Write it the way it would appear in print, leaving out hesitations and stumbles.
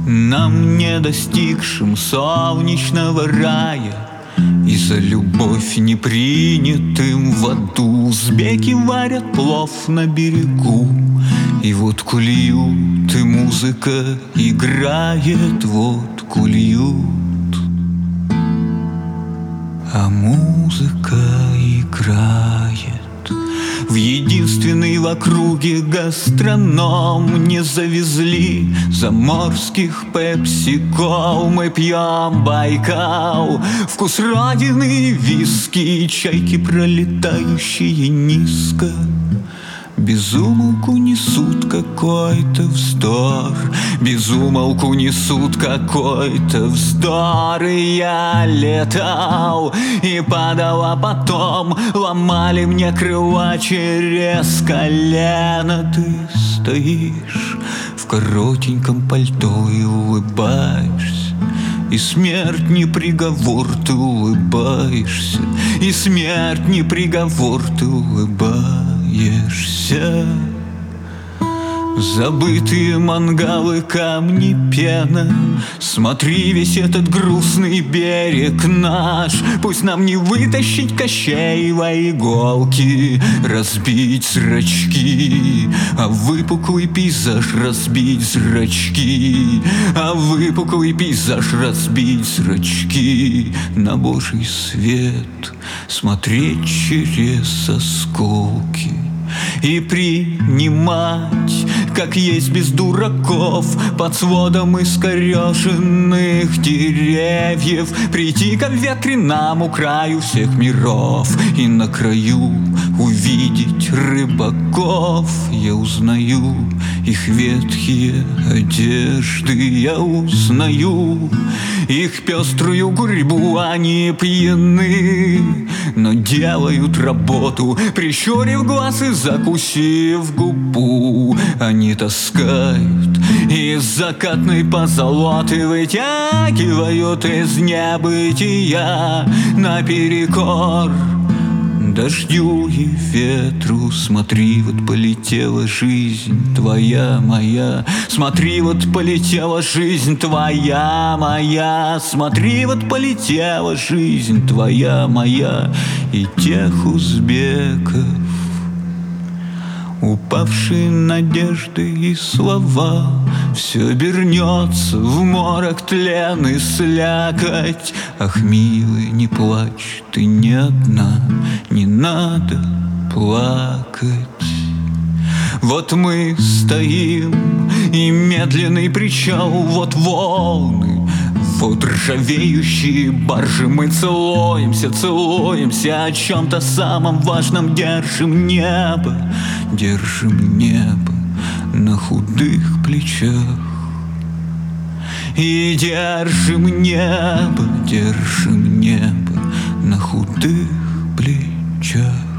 Нам, не достигшим солнечного рая, и за любовь не принятым в аду, узбеки варят плов на берегу, и водку льют, и музыка играет, водку льют, а музыка играет. В единственный в округе гастроном не завезли заморских пепсикол. Мы пьем Байкал, вкус родины, виски, чайки, пролетающие низко, без умолку несут какой-то вздор, без умолку несут какой-то вздор. И я летал и падал, а потом ломали мне крыла через колено. Ты стоишь в коротеньком пальто и улыбаешься, и смерть не приговор, ты улыбаешься, и смерть не приговор, ты улыбаешься. Забытые мангалы, камни, пена, смотри, весь этот грустный берег наш. Пусть нам не вытащить Кощеева иголки, разбить зрачки, а выпуклый пейзаж разбить зрачки, а выпуклый пейзаж разбить зрачки, на Божий свет смотреть через осколки и принимать, как есть, без дураков, под сводом искореженных деревьев, прийти к ветреному краю всех миров и на краю увидеть рыбаков. Я узнаю их ветхие одежды, я узнаю их пеструю гурьбу. Они пьяны, но делают работу, прищурив глаз и закусив губу. Они таскают из закатной позолоты, вытягивают из небытия наперекор дождю и ветру. Смотри, вот полетела жизнь твоя, моя. Смотри, вот полетела жизнь твоя, моя. Смотри, вот полетела жизнь твоя, моя. И тех узбеков, упавшие надежды и слова, все обернется в морок, тлен и слякоть. Ах, милый, не плачь, ты не одна, не надо плакать. Вот мы стоим, и медленный причал, вот волны, вот ржавеющие баржи. Мы целуемся, целуемся, о чем-то самом важном. Держим небо на худых плечах. И держим небо на худых плечах.